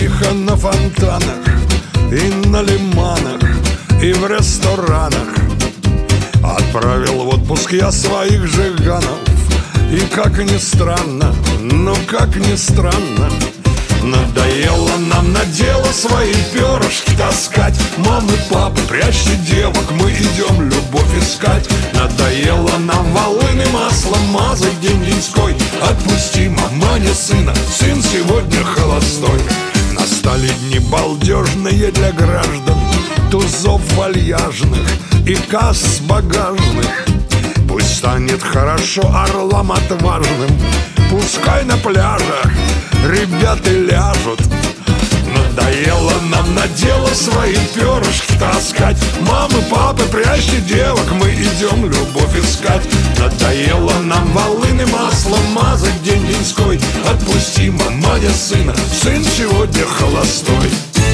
тихо на фонтанах и на лиманах, и в ресторанах. Отправил в отпуск я своих жиганов, и как ни странно, ну как ни странно, надоело нам на дело свои перышки таскать. Мамы, папы, прячьте девок, мы идем любовь искать. Надоело нам волыны маслом мазать день-деньской. Отпусти, маманя, сына, сын сегодня холостой. Настали дни балдежные для граждан, тузов вальяжных и касс багажных. Пусть станет хорошо орлам отважным, пускай на пляжах ребята ляжут. Надоело нам на дело свои перышки таскать. Мамы, папы, прячьте девок, мы идем любовь искать. Надоело нам волыны маслом мазать день-деньской. Отпусти, маманя, сына, сын сегодня холостой.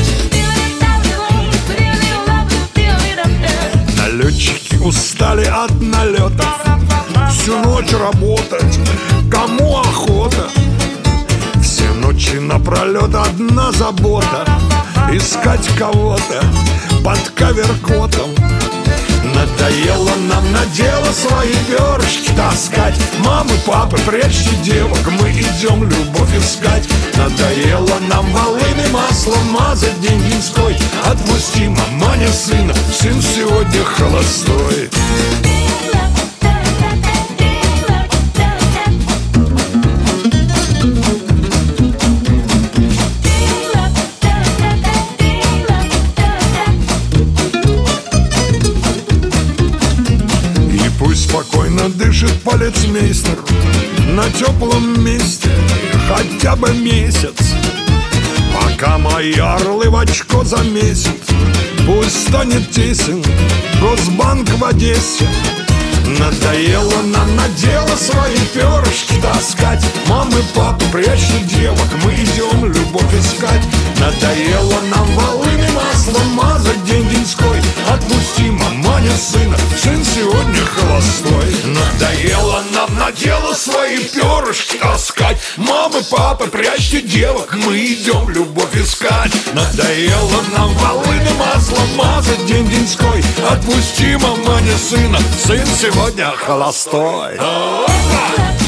Налетчики устали от налетов, всю ночь работать, кому охота? Все ночи напролет одна забота — искать кого-то под кавер-котом. Надоело нам на дело свои перышки таскать. Мамы, папы, прячьте девок, мы идем любовь искать. Надоело нам волыны маслом мазать день-деньской. Отпусти, маманя, сына, сын сегодня холостой. Спокойно дышит полицмейстер на теплом месте хотя бы месяц, пока мои орлы в очко замесят. Пусть станет тесен Госбанк в Одессе. Надоело нам на дело свои перышки таскать. Мамы, папы, прячьте девок, мы идем любовь искать. Надоело нам волыны маслом мазать день-деньской. Отпусти, маманя, сына, сын сегодня холостой. Надоело нам на дело свои перышки таскать. Мамы, папы, прячьте девок, мы идем любовь искать. Надоело нам волыны маслом мазать день-деньской. Отпусти, маманя, сына, сын сегодня холостой.